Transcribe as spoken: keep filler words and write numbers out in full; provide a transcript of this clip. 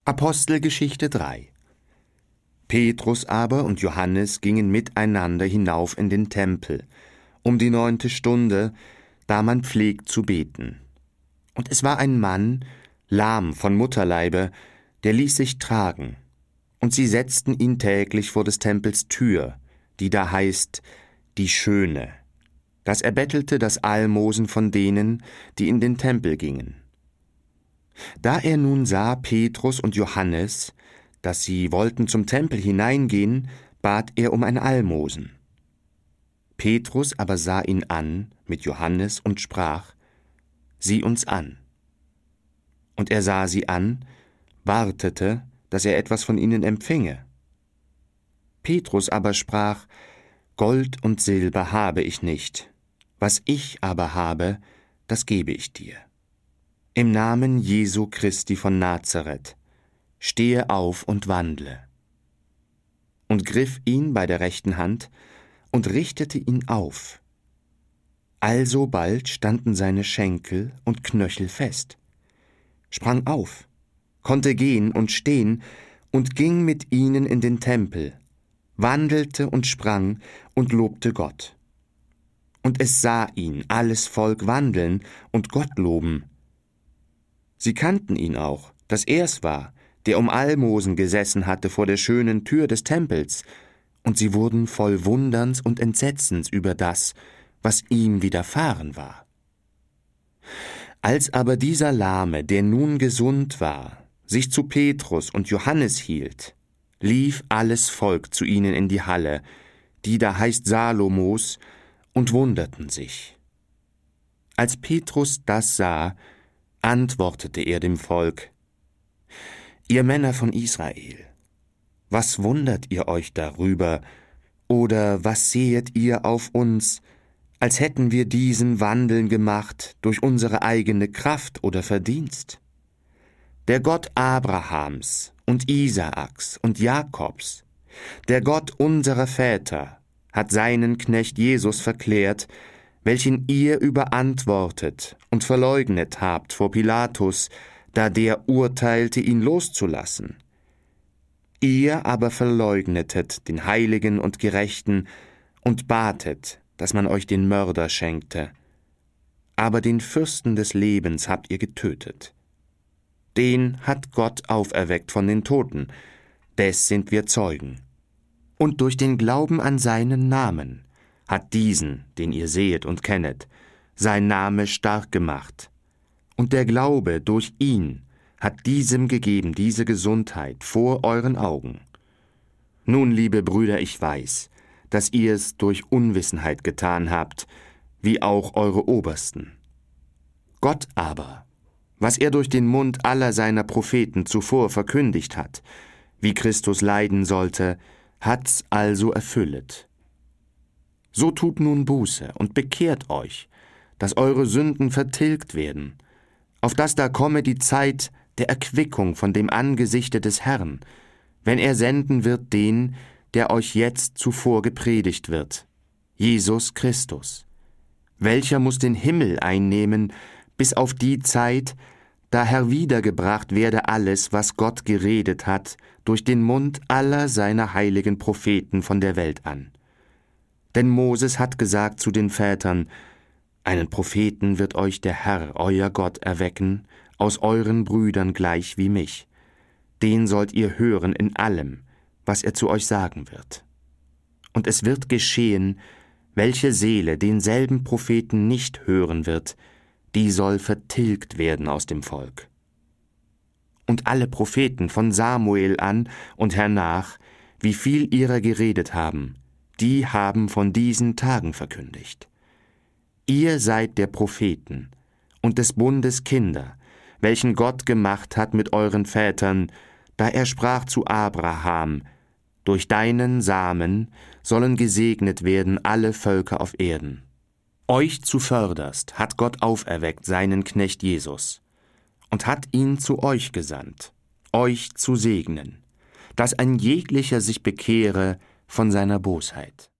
Apostelgeschichte drei. Petrus aber und Johannes gingen miteinander hinauf in den Tempel, um die neunte Stunde, da man pflegt zu beten. Und es war ein Mann, lahm von Mutterleibe, der ließ sich tragen. Und sie setzten ihn täglich vor des Tempels Tür, die da heißt, die Schöne. Das erbettelte das Almosen von denen, die in den Tempel gingen. Da er nun sah Petrus und Johannes, dass sie wollten zum Tempel hineingehen, bat er um ein Almosen. Petrus aber sah ihn an mit Johannes und sprach, sieh uns an. Und er sah sie an, wartete, dass er etwas von ihnen empfinge. Petrus aber sprach, Gold und Silber habe ich nicht, was ich aber habe, das gebe ich dir. Im Namen Jesu Christi von Nazareth, stehe auf und wandle. Und griff ihn bei der rechten Hand und richtete ihn auf. Alsobald standen seine Schenkel und Knöchel fest, sprang auf, konnte gehen und stehen und ging mit ihnen in den Tempel, wandelte und sprang und lobte Gott. Und es sah ihn alles Volk wandeln und Gott loben. Sie kannten ihn auch, dass er's war, der um Almosen gesessen hatte vor der schönen Tür des Tempels, und sie wurden voll Wunderns und Entsetzens über das, was ihm widerfahren war. Als aber dieser Lahme, der nun gesund war, sich zu Petrus und Johannes hielt, lief alles Volk zu ihnen in die Halle, die da heißt Salomos, und wunderten sich. Als Petrus das sah, antwortete er dem Volk, ihr Männer von Israel, was wundert ihr euch darüber, oder was sehet ihr auf uns, als hätten wir diesen Wandeln gemacht durch unsere eigene Kraft oder Verdienst? Der Gott Abrahams und Isaaks und Jakobs, der Gott unserer Väter, hat seinen Knecht Jesus verklärt, welchen ihr überantwortet und verleugnet habt vor Pilatus, da der urteilte, ihn loszulassen. Ihr aber verleugnetet den Heiligen und Gerechten und batet, dass man euch den Mörder schenkte. Aber den Fürsten des Lebens habt ihr getötet. Den hat Gott auferweckt von den Toten, des sind wir Zeugen. Und durch den Glauben an seinen Namen hat diesen, den ihr sehet und kennet, sein Name stark gemacht. Und der Glaube durch ihn hat diesem gegeben diese Gesundheit vor euren Augen. Nun, liebe Brüder, ich weiß, dass ihr es durch Unwissenheit getan habt, wie auch eure Obersten. Gott aber, was er durch den Mund aller seiner Propheten zuvor verkündigt hat, wie Christus leiden sollte, hat's also erfüllet. So tut nun Buße und bekehrt euch, dass eure Sünden vertilgt werden, auf dass da komme die Zeit der Erquickung von dem Angesichte des Herrn, wenn er senden wird den, der euch jetzt zuvor gepredigt wird, Jesus Christus. Welcher muß den Himmel einnehmen, bis auf die Zeit, da herwiedergebracht werde alles, was Gott geredet hat, durch den Mund aller seiner heiligen Propheten von der Welt an. Denn Moses hat gesagt zu den Vätern, einen Propheten wird euch der Herr, euer Gott, erwecken, aus euren Brüdern gleich wie mich. Den sollt ihr hören in allem, was er zu euch sagen wird. Und es wird geschehen, welche Seele denselben Propheten nicht hören wird, die soll vertilgt werden aus dem Volk. Und alle Propheten von Samuel an und hernach, wie viel ihrer geredet haben, die haben von diesen Tagen verkündigt. Ihr seid der Propheten und des Bundes Kinder, welchen Gott gemacht hat mit euren Vätern, da er sprach zu Abraham, durch deinen Samen sollen gesegnet werden alle Völker auf Erden. Euch zuvörderst hat Gott auferweckt seinen Knecht Jesus und hat ihn zu euch gesandt, euch zu segnen, dass ein jeglicher sich bekehre von seiner Bosheit.